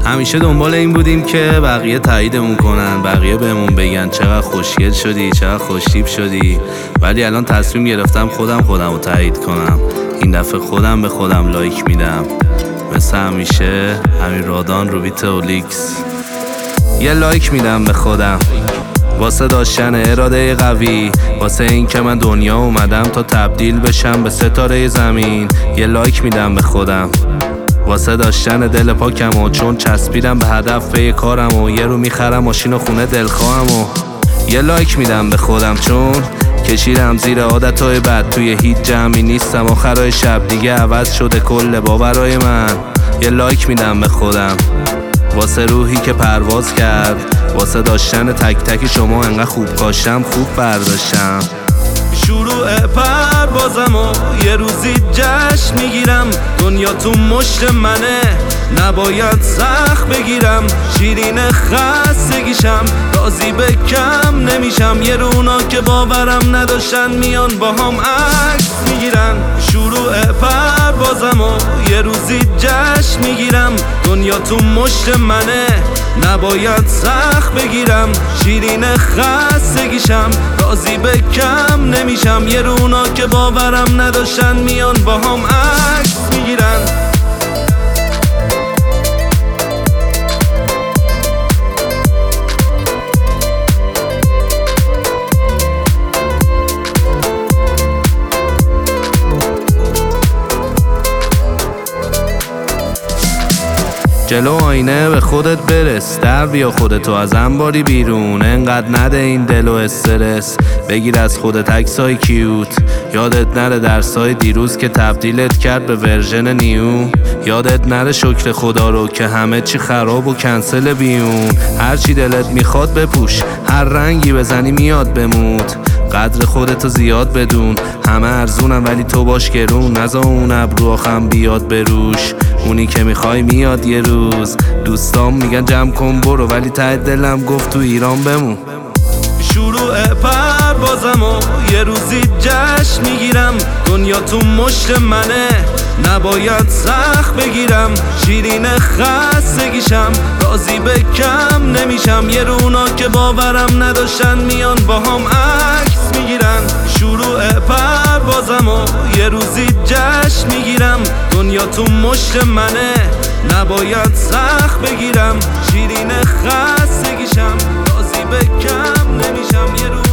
همیشه دنبال این بودیم که بقیه تاییدمون کنن، بقیه بهمون بگن چقدر خوشگل شدی، چقدر خوشتیپ شدی. ولی الان تصمیم گرفتم خودم رو تایید کنم. این دفعه خودم به خودم لایک میدم. مثل همیشه همین رادان رو بیت اولیکس. یه لایک میدم به خودم واسه داشتن اراده قوی، واسه این که من دنیا اومدم تا تبدیل بشم به ستاره زمین. یه لایک میدم به خودم واسه داشتن دل پاکم و چون چسبیدم به هدف به کارم و یه رو میخرم ماشین و خونه دلخواهم. و یه لایک میدم به خودم چون کشیدم زیر عادتهای بد، توی هیچ جمعی نیستم آخرای شب دیگه عوض شده کل باورای من. یه لایک میدم به خودم واسه روحی که پرواز کرد، واسه داشتن تک تک شما انقدر خوب کاشتم خوب برداشتم. شروع پروازم و یه روزی جشن میگیرم، دنیا تو مشت منه نباید سخت بگیرم. شیرین خستگیشم راضی به کم نمیشم، یه رونا که باورم نداشتن میان با هم عکس میگیرن. شروع پروازم و یه روزی جشن میگیرم، دنیا تو مشت منه نباید سخت بگیرم. شیرین خستگیشم راضی به کم نمیشم، یه رونا که باورم نداشتن میان با هم عکس میگیرن. جلو آینه به خودت برس، در بیا خودتو از انباری بیرون. انقدر نده این دل و استرس، بگیر از خودت عکسای کیوت. یادت نره درسای دیروز که تبدیلت کرد به ورژن نیو. یادت نره شکر خدا رو که همه چی خراب و کنسل بیون. هر چی دلت میخواد بپوش، هر رنگی بزنی میاد بموت. قدر خودتو زیاد بدون، همه ارزونم ولی تو باش گرون. نزا اون ابرو آخم بیاد بروش، اونی که میخوای میاد یه روز. دوستام میگن جمع کن برو، ولی ته دلم گفت تو ایران بمون. شروع پروازم و یه روزی جشن میگیرم، دنیا تو مشت منه نباید سخت بگیرم. شیرین خستگیشم راضی به کم نمیشم، یه رونا که باورم نداشتن میان با هم عکس میگیرن. شروع پروازم و یه روزی جشن میگیرم، دنیا تو مشت منه نباید سخت بگیرم. شیرین خستگیشم راضی به کم نمیشم، یه رونا